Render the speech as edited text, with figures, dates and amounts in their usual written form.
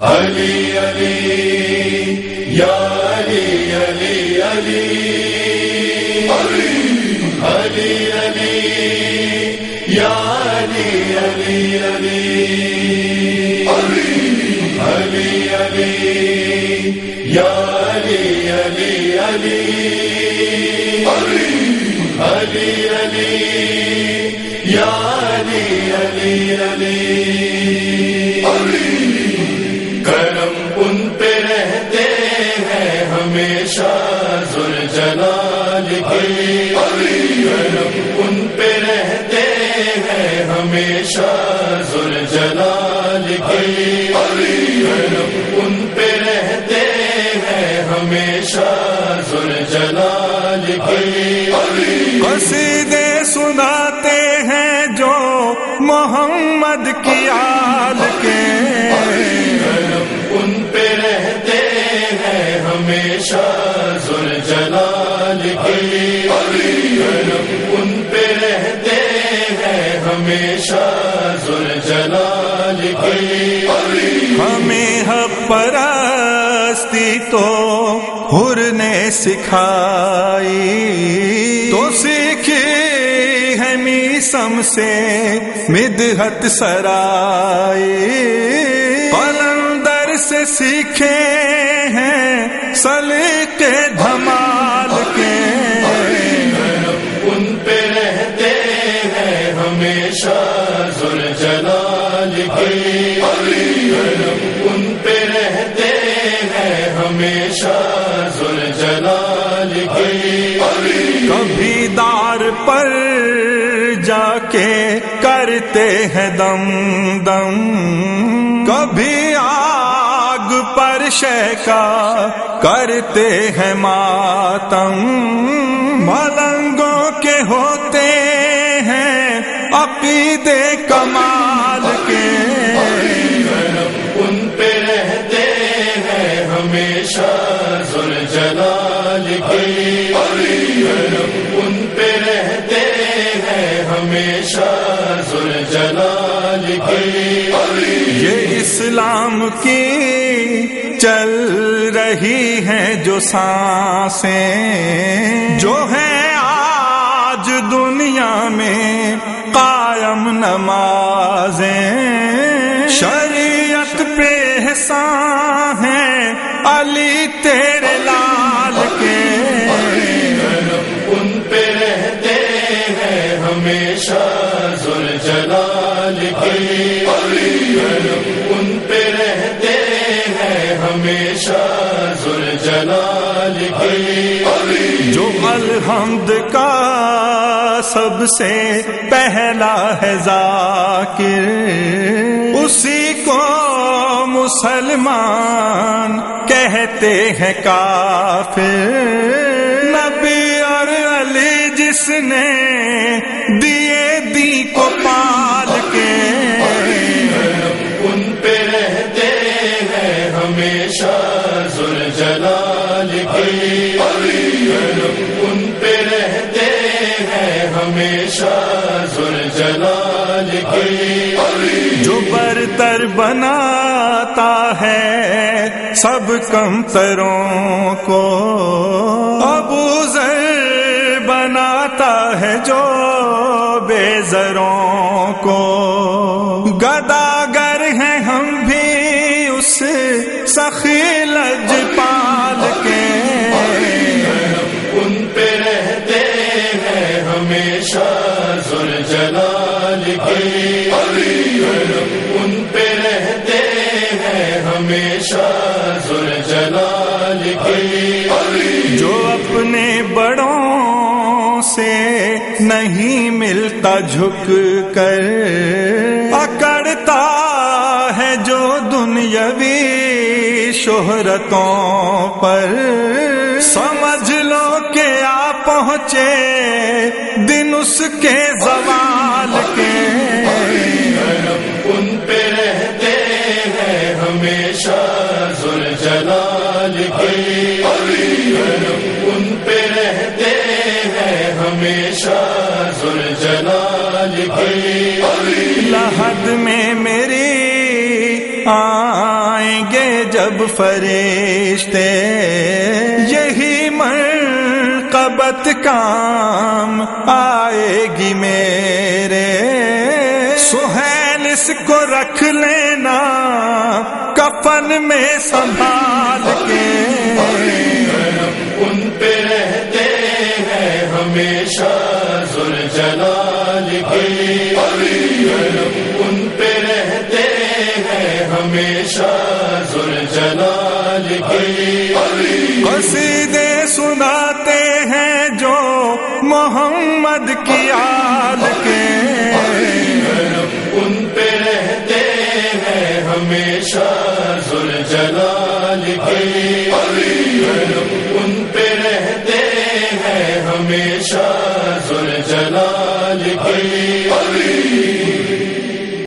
علی علی یا علی علی علی علی علی یا علی علی علی علی علی یا علی علی علی علی علی یا علی علی علی کرم ان پہ رہتے ہیں ہمیشہ ذوالجلال کے، کرم ان پہ رہتے ہیں ہمیشہ ذوالجلال کے، کرم ان پہ رہتے ہیں ہمیشہ ذوالجلال کے۔ قصیدے سناتے ہیں جو محمد کی آل کے، ان پہ رہتے ہیں ہمیشہ ذوالجلال کے، ان پہ رہتے ہیں ہمیشہ ذوالجلال کے۔ ہمیں حق پرستی تو حر نے سکھائی، تو سیکھی ہے میسم سے مدحت سرائی، قلندر سے سیکھے ہیں سلیقے دھمال کے، ان پہ رہتے ہیں ہمیشہ ذوالجلال کے، ان پہ رہتے ہیں ہمیشہ ذوالجلال کے۔ کبھی دار پر جا کے کرتے ہیں دم دم، کبھی آگ پر شیکا کرتے ہیں ماتم، ملنگوں کے ہوتے ہیں عقیدے کمال کے، ان پہ رہتے ہیں ہمیشہ ذوالجلال کے، ان پہ رہتے ہیں ہمیشہ ذوالجلال کے۔ یہ اسلام کی چل رہی ہیں جو سانسیں، جو ہیں آج دنیا میں قائم نمازیں، شریعت پہ احسان ہے علی تیرے لال کے، ان پہ رہتے ہیں ہمیشہ ذوالجلال کے، ان پہ رہتے ہیں ہمیشہ ذوالجلال کے۔ جو الحمد کا سب سے پہلا ہے ذاکر، اسی کو مسلمان کہتے ہیں کافر، نبی اور علی جس نے دیے دی کو پال کے، ان پہ رہتے ہیں ہمیشہ ذوالجلال کے، ان پہ رہتے ہیں ہمیشہ ذوالجلال کے۔ جو برتر بناتا ہے سب کمتروں کو، ابو ذر بناتا ہے جو بے زروں کو، گداگر ہیں ہم بھی اس سخی لجپال کے، ان پہ رہتے ہیں ہمیشہ ذوالجلال کے، ان پہ رہتے ہیں ہمیشہ ذوالجلال کے۔ جو اپنے بڑوں سے نہیں ملتا جھک کر، اکڑتا ہے جو دنیاوی شہرتوں پر، سمجھ لو کہ آ پہنچے دن اس کے زوال کے، ان پہ رہتے ہیں ہمیشہ ذوالجلال کے، ان پہ رہتے ہیں ہمیشہ ذوالجلال کے۔ لحد میں میری آئیں گے اب فرشتے یہی مرقبت کام آئے گی میرے سہیل اس کو رکھ لینا کفن میں سنبھال کے ان پہ رہتے ہیں ہمیشہ ذوالجلال کے ان پہ رہتے ہیں ہمیشہ ذوالجلال کے قصیدے سنا